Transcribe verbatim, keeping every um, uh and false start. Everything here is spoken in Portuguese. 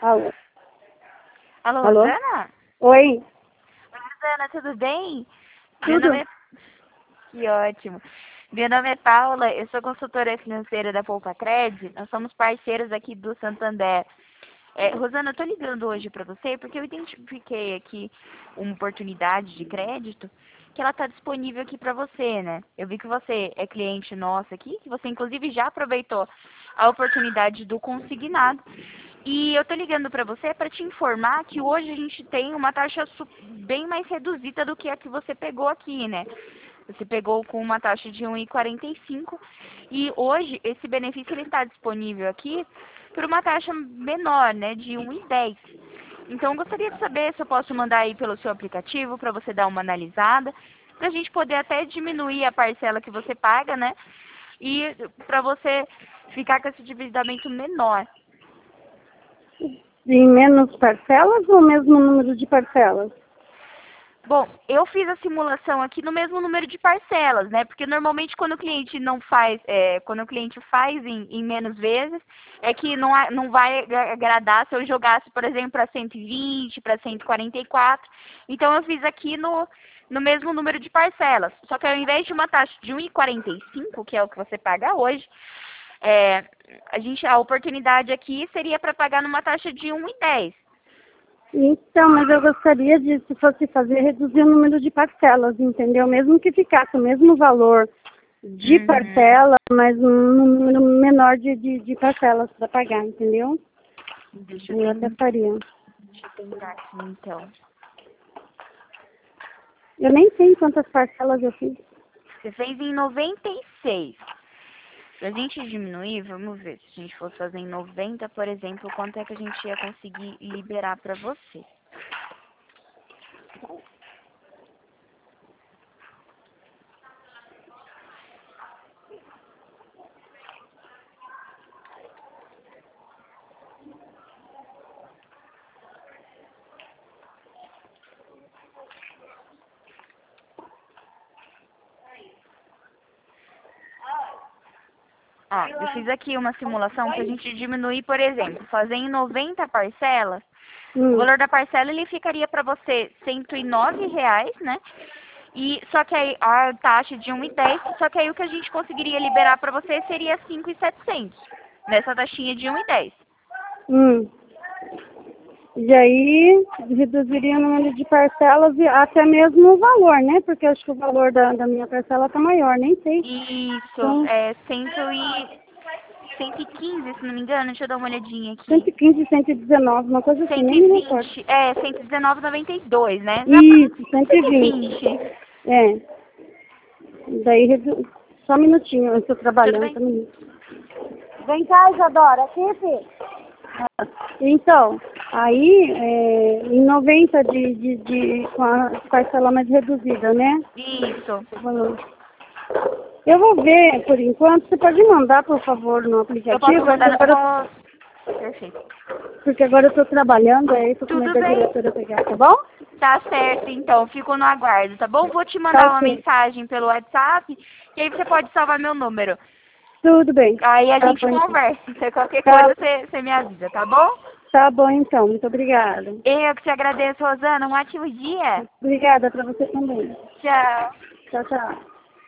Alô? Alô, Alô? Rosana? Oi? Oi, Rosana, tudo bem? Meu Tudo? nome é... Que ótimo. Meu nome é Paula, eu sou consultora financeira da Poupa Cred. Nós somos parceiros aqui do Santander. É, Rosana, eu tô ligando hoje para você porque eu identifiquei aqui uma oportunidade de crédito que ela está disponível aqui para você, né? Eu vi que você é cliente nosso aqui, que você inclusive já aproveitou a oportunidade do consignado. E eu tô ligando para você para te informar que hoje a gente tem uma taxa su- bem mais reduzida do que a que você pegou aqui, né? Você pegou com uma taxa de um vírgula quarenta e cinco e hoje esse benefício ele está disponível aqui por uma taxa menor, né, de um vírgula dez. Então eu gostaria de saber se eu posso mandar aí pelo seu aplicativo para você dar uma analisada, para a gente poder até diminuir a parcela que você paga, né? E para você ficar com esse endividamento menor. Em menos parcelas ou mesmo número de parcelas? Bom, eu fiz a simulação aqui no mesmo número de parcelas, né? Porque normalmente quando o cliente não faz, é, quando o cliente faz em, em menos vezes, é que não, a- não vai agra- agradar se eu jogasse, por exemplo, para cento e vinte, para cento e quarenta e quatro. Então eu fiz aqui no, no mesmo número de parcelas. Só que ao invés de uma taxa de um vírgula quarenta e cinco, que é o que você paga hoje, é, a gente, a oportunidade aqui seria para pagar numa taxa de um vírgula dez. Então, mas eu gostaria de, se fosse fazer, reduzir o número de parcelas, entendeu? Mesmo que ficasse o mesmo valor de Uhum. parcela, mas um número menor de, de, de parcelas para pagar, entendeu? Deixa eu, Eu até ten- faria. deixa eu tentar aqui então. Eu nem sei quantas parcelas eu fiz. Você fez em noventa e seis. Pra gente diminuir, vamos ver. Se a gente fosse fazer em noventa, por exemplo, quanto é que a gente ia conseguir liberar pra você? Ó, eu fiz aqui uma simulação pra gente diminuir, por exemplo, fazer em noventa parcelas. O Hum. valor da parcela ele ficaria para você cento e nove reais, né? E só que aí a taxa de um vírgula dez, só que aí o que a gente conseguiria liberar para você seria cinco mil e setecentos, nessa taxinha de um vírgula dez. Hum. E aí, reduziria o número de parcelas e até mesmo o valor, né? Porque eu acho que o valor da, da minha parcela tá maior, nem sei. Isso, Então, é cento e, cento e quinze, se não me engano, deixa eu dar uma olhadinha aqui. cento e quinze, cento e dezenove, uma coisa assim, cento nem e me recordo. vinte, é, cento e dezenove e noventa e dois, né? Já tá Isso, cento e vinte. cento e vinte. É. Daí, redu... só um minutinho, eu estou Tudo trabalhando, bem? só um minuto. Vem cá, Isadora, aqui, filho. Então, aí, é, em noventa de, de, de, com a parcela mais reduzida, né? Isso. O valor. Eu vou ver, por enquanto, você pode mandar, por favor, no Eu posso aplicativo, é que mandar no... agora, posso- Perfeito. porque agora eu estou trabalhando, aí estou com medo Tudo da bem. diretora pegar, tá bom? Tá certo, então. Fico no aguardo, tá bom? Vou te Tá mandar uma ok. mensagem pelo WhatsApp e aí você pode salvar meu número. Tudo bem. Aí a Tá gente bom, então. conversa. Se qualquer Tá, coisa você, você me avisa, tá bom? tá bom, então. Muito obrigada. Eu que te agradeço, Rosana. Um ótimo dia. Obrigada para você também. Tchau. Tchau, tchau.